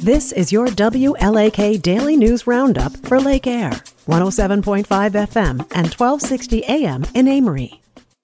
This is your WLAK Daily News Roundup for Lake Air, 107.5 FM and 1260 AM in Amory.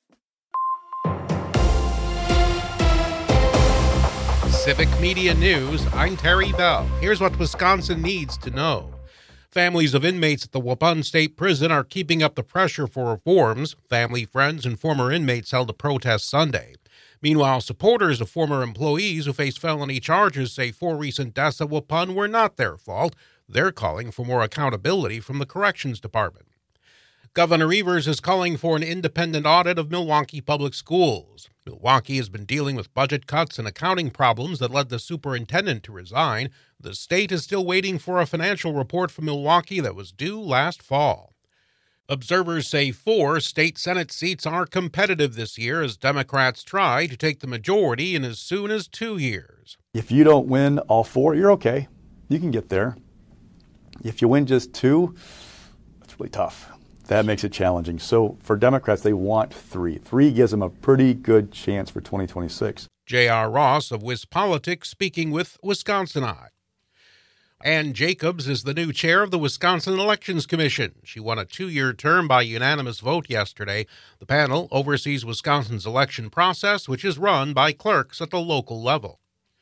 Civic Media News, I'm Terry Bell. Here's what Wisconsin needs to know. Families of inmates at the Waupun State Prison are keeping up the pressure for reforms. Family, friends, and former inmates held a protest Sunday. Meanwhile, supporters of former employees who face felony charges say 4 recent deaths at Waupun were not their fault. They're calling for more accountability from the Corrections Department. Governor Evers is calling for an independent audit of Milwaukee Public Schools. Milwaukee has been dealing with budget cuts and accounting problems that led the superintendent to resign. The state is still waiting for a financial report from Milwaukee that was due last fall. Observers say 4 state Senate seats are competitive this year as Democrats try to take the majority in as soon as 2 years. If you don't win all 4, you're okay. You can get there. If you win just 2, it's really tough. That makes it challenging. So for Democrats, they want 3. 3 gives them a pretty good chance for 2026. J.R. Ross of WisPolitics speaking with Wisconsin Eye. Ann Jacobs is the new chair of the Wisconsin Elections Commission. She won a 2-year term by unanimous vote yesterday. The panel oversees Wisconsin's election process, which is run by clerks at the local level.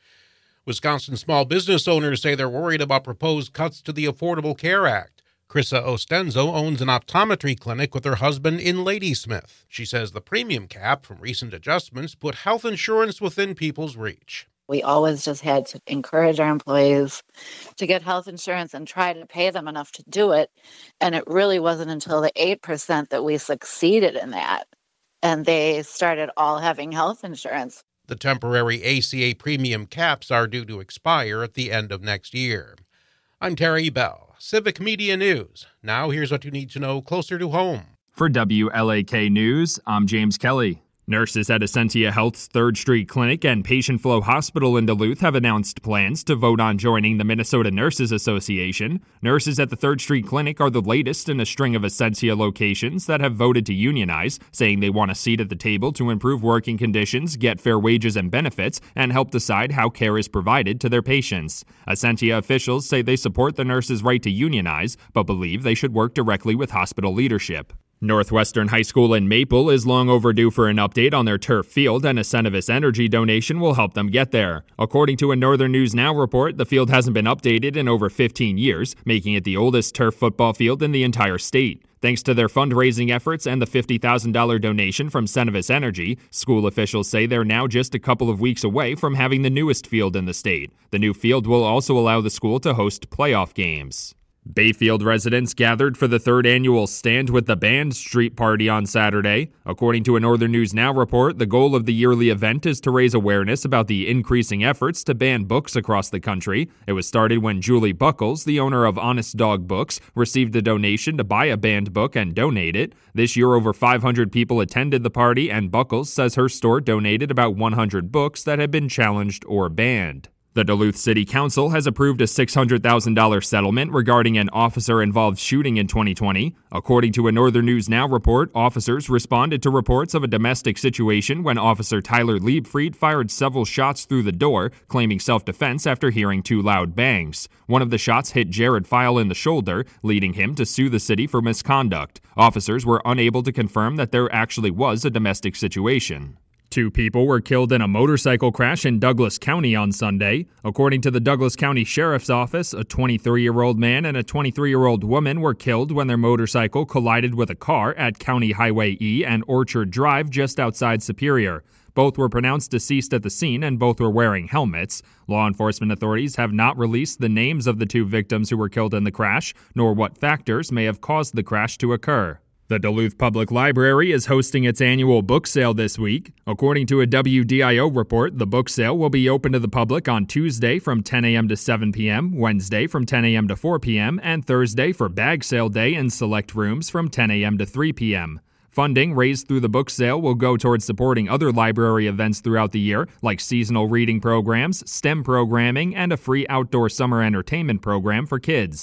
Wisconsin small business owners say they're worried about proposed cuts to the Affordable Care Act. Krissa Ostenzo owns an optometry clinic with her husband in Ladysmith. She says the premium cap from recent adjustments put health insurance within people's reach. We always just had to encourage our employees to get health insurance and try to pay them enough to do it. And it really wasn't until the 8% that we succeeded in that. And they started all having health insurance. The temporary ACA premium caps are due to expire at the end of next year. I'm Terry Bell, Civic Media News. Now here's what you need to know closer to home. For WLAK News, I'm James Kelly. Nurses at Essentia Health's 3rd Street Clinic and Patient Flow Hospital in Duluth have announced plans to vote on joining the Minnesota Nurses Association. Nurses at the 3rd Street Clinic are the latest in a string of Essentia locations that have voted to unionize, saying they want a seat at the table to improve working conditions, get fair wages and benefits, and help decide how care is provided to their patients. Essentia officials say they support the nurses' right to unionize, but believe they should work directly with hospital leadership. Northwestern High School in Maple is long overdue for an update on their turf field, and a Cenovus Energy donation will help them get there. According to a Northern News Now report, the field hasn't been updated in over 15 years, making it the oldest turf football field in the entire state. Thanks to their fundraising efforts and the $50,000 donation from Cenovus Energy, school officials say they're now just a couple of weeks away from having the newest field in the state. The new field will also allow the school to host playoff games. Bayfield residents gathered for the 3rd annual Stand with the Band street party on Saturday. According to a Northern News Now report, the goal of the yearly event is to raise awareness about the increasing efforts to ban books across the country. It was started when Julie Buckles, the owner of Honest Dog Books, received a donation to buy a banned book and donate it. This year, over 500 people attended the party, and Buckles says her store donated about 100 books that had been challenged or banned. The Duluth City Council has approved a $600,000 settlement regarding an officer-involved shooting in 2020. According to a Northern News Now report, officers responded to reports of a domestic situation when Officer Tyler Liebfried fired several shots through the door, claiming self-defense after hearing 2 loud bangs. One of the shots hit Jared File in the shoulder, leading him to sue the city for misconduct. Officers were unable to confirm that there actually was a domestic situation. 2 people were killed in a motorcycle crash in Douglas County on Sunday. According to the Douglas County Sheriff's Office, a 23-year-old man and a 23-year-old woman were killed when their motorcycle collided with a car at County Highway E and Orchard Drive just outside Superior. Both were pronounced deceased at the scene and both were wearing helmets. Law enforcement authorities have not released the names of the 2 victims who were killed in the crash, nor what factors may have caused the crash to occur. The Duluth Public Library is hosting its annual book sale this week. According to a WDIO report, the book sale will be open to the public on Tuesday from 10 a.m. to 7 p.m., Wednesday from 10 a.m. to 4 p.m., and Thursday for bag sale day in select rooms from 10 a.m. to 3 p.m. Funding raised through the book sale will go towards supporting other library events throughout the year, like seasonal reading programs, STEM programming, and a free outdoor summer entertainment program for kids.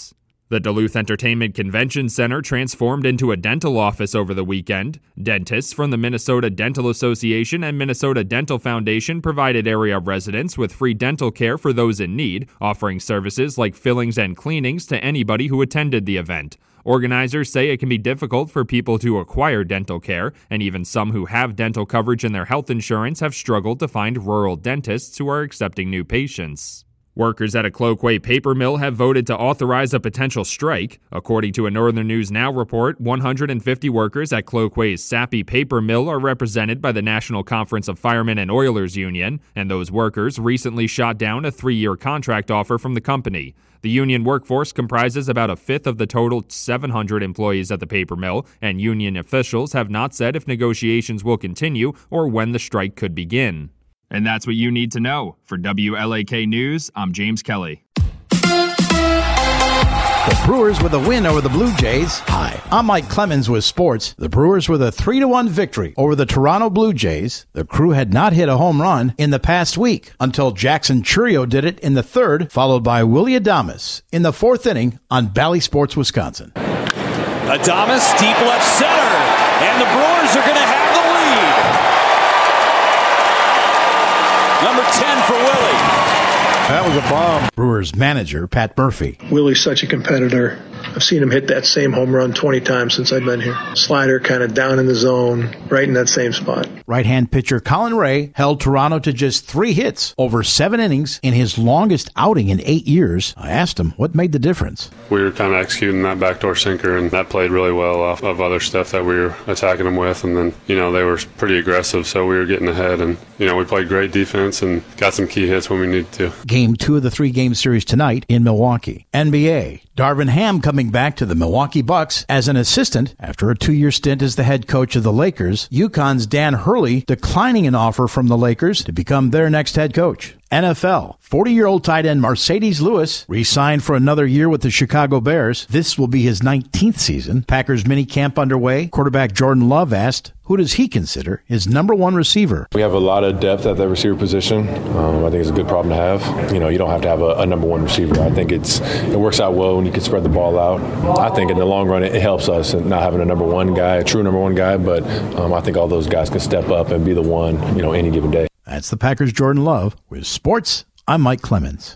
The Duluth Entertainment Convention Center transformed into a dental office over the weekend. Dentists from the Minnesota Dental Association and Minnesota Dental Foundation provided area residents with free dental care for those in need, offering services like fillings and cleanings to anybody who attended the event. Organizers say it can be difficult for people to acquire dental care, and even some who have dental coverage in their health insurance have struggled to find rural dentists who are accepting new patients. Workers at a Cloquet paper mill have voted to authorize a potential strike. According to a Northern News Now report, 150 workers at Cloquet's Sappi paper mill are represented by the National Conference of Firemen and Oilers Union, and those workers recently shot down a 3-year contract offer from the company. The union workforce comprises about a fifth of the total 700 employees at the paper mill, and union officials have not said if negotiations will continue or when the strike could begin. And that's what you need to know. For WLAK News, I'm James Kelly. The Brewers with a win over the Blue Jays. Hi, I'm Mike Clemens with sports. The Brewers with a 3-1 victory over the Toronto Blue Jays. The Crew had not hit a home run in the past week until Jackson Chourio did it in the third, followed by Willy Adames in the fourth inning on Bally Sports, Wisconsin. Adames deep left center, and the Brewers are going to have the lead. Number 10 for Willie. That was a bomb. Brewers manager Pat Murphy. Willie's such a competitor. I've seen him hit that same home run 20 times since I've been here. Slider kind of down in the zone, right in that same spot. Right-hand pitcher Colin Ray held Toronto to just 3 hits over 7 innings in his longest outing in 8 years. I asked him what made the difference. We were kind of executing that backdoor sinker, and that played really well off of other stuff that we were attacking them with. And then, they were pretty aggressive, so we were getting ahead. And, we played great defense and got some key hits when we needed to. Game 2 of the 3-game series tonight in Milwaukee. NBA. Darvin Ham coming back to the Milwaukee Bucks as an assistant after a 2-year stint as the head coach of the Lakers. UConn's Dan Hurley declining an offer from the Lakers to become their next head coach. NFL. 40-year-old tight end Mercedes Lewis re-signed for another year with the Chicago Bears. This will be his 19th season. Packers minicamp underway. Quarterback Jordan Love asked, who does he consider his number 1 receiver? We have a lot of depth at that receiver position. I think it's a good problem to have. You don't have to have a number 1 receiver. I think it works out well when you can spread the ball out. I think in the long run it helps us in not having a number 1 guy, a true number 1 guy, but I think all those guys can step up and be the one, any given day. That's the Packers' Jordan Love. With sports, I'm Mike Clemens.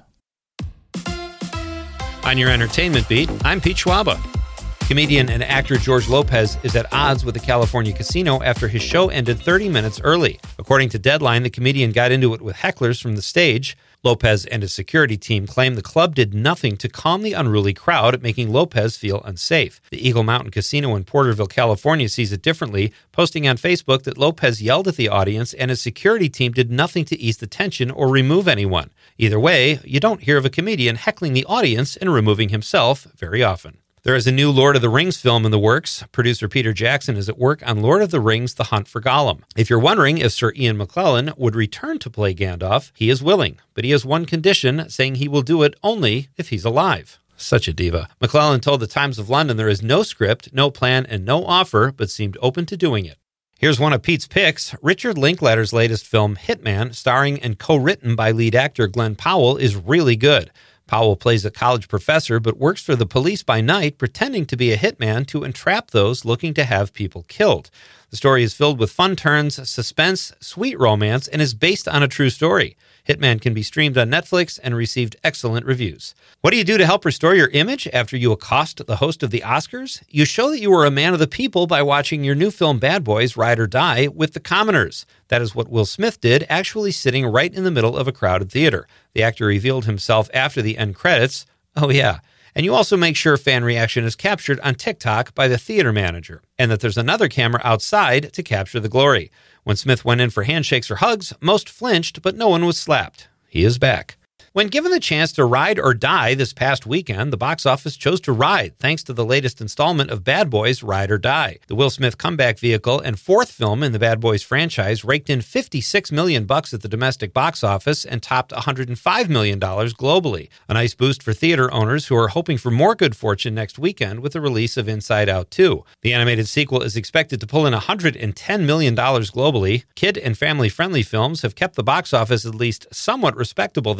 On your entertainment beat, I'm Pete Schwaba. Comedian and actor George Lopez is at odds with the California casino after his show ended 30 minutes early. According to Deadline, the comedian got into it with hecklers from the stage. Lopez and his security team claim the club did nothing to calm the unruly crowd, making Lopez feel unsafe. The Eagle Mountain Casino in Porterville, California sees it differently, posting on Facebook that Lopez yelled at the audience and his security team did nothing to ease the tension or remove anyone. Either way, you don't hear of a comedian heckling the audience and removing himself very often. There is a new Lord of the Rings film in the works. Producer Peter Jackson is at work on Lord of the Rings: The Hunt for Gollum. If you're wondering if Sir Ian McKellen would return to play Gandalf, he is willing, but he has one condition, saying he will do it only if he's alive. Such a diva. McKellen told the Times of London there is no script, no plan, and no offer, but seemed open to doing it. Here's one of Pete's picks. Richard Linklater's latest film, Hitman, starring and co-written by lead actor Glenn Powell, is really good. Powell plays a college professor but works for the police by night, pretending to be a hitman to entrap those looking to have people killed. The story is filled with fun turns, suspense, sweet romance, and is based on a true story. Hitman can be streamed on Netflix and received excellent reviews. What do you do to help restore your image after you accost the host of the Oscars? You show that you are a man of the people by watching your new film Bad Boys: Ride or Die with the commoners. That is what Will Smith did, actually sitting right in the middle of a crowded theater. The actor revealed himself after the end credits. Oh yeah. And you also make sure fan reaction is captured on TikTok by the theater manager, and that there's another camera outside to capture the glory. When Smith went in for handshakes or hugs, most flinched, but no one was slapped. He is back. When given the chance to ride or die this past weekend, the box office chose to ride, thanks to the latest installment of Bad Boys: Ride or Die. The Will Smith comeback vehicle and 4th film in the Bad Boys franchise raked in $56 million at the domestic box office and topped $105 million globally. A nice boost for theater owners who are hoping for more good fortune next weekend with the release of Inside Out 2. The animated sequel is expected to pull in $110 million globally. Kid and family-friendly films have kept the box office at least somewhat respectable this summer,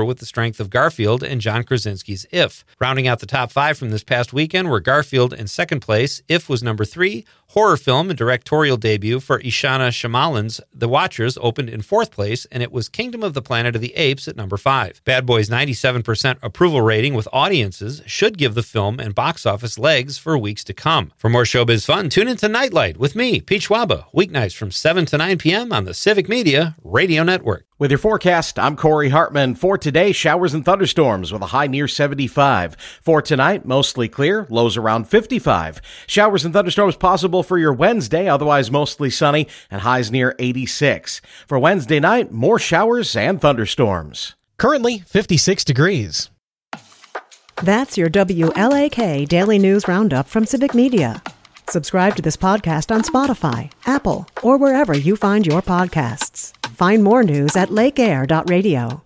horror with the strength of Garfield and John Krasinski's If. Rounding out the top 5 from this past weekend were Garfield in second place, If was number 3, horror film and directorial debut for Ishana Shyamalan's The Watchers opened in 4th place, and it was Kingdom of the Planet of the Apes at number 5. Bad Boys' 97% approval rating with audiences should give the film and box office legs for weeks to come. For more showbiz fun, tune into Nightlight with me, Pete Schwaba, weeknights from 7 to 9 p.m. on the Civic Media Radio Network. With your forecast, I'm Corey Hartman. For today, showers and thunderstorms with a high near 75. For tonight, mostly clear, lows around 55. Showers and thunderstorms possible for your Wednesday, otherwise mostly sunny, and highs near 86. For Wednesday night, more showers and thunderstorms. Currently 56 degrees. That's your WLAK Daily News Roundup from Civic Media. Subscribe to this podcast on Spotify, Apple, or wherever you find your podcasts. Find more news at lakeair.radio.